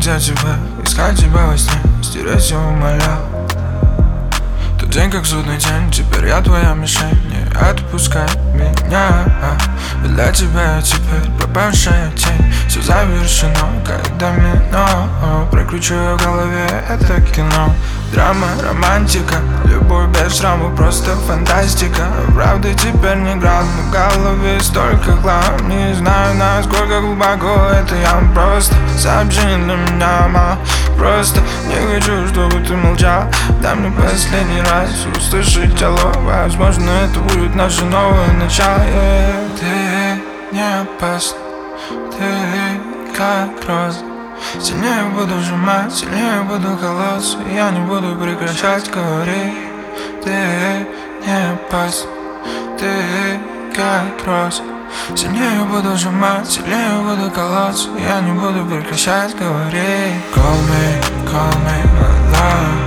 я тебя, искать тебя во сне, стереть я умолял. Тот день как судный день, теперь я твоя мишень. Не отпускай меня, для тебя я теперь пропавшая тень. Все завершено, как домино. Прокручиваю в голове это кино. Драма, романтика, любовь без шрама, просто фантастика. Правда теперь не град, но в голове столько хлама. Не знаю, насколько глубоко это ям. Просто сообщение для меня мало. Просто не хочу, чтобы ты молчал. Дай мне последний раз услышать алло. Возможно, это будет наше новое начало. Ты не опасна, ты как роза. Сильнее буду сжимать, сильнее буду колоться. Я не буду прекращать говорить. Ты не опасна, ты как роза. Сильнее буду сжимать, сильнее буду колоться. Я не буду прекращать говорить. Call me, my love.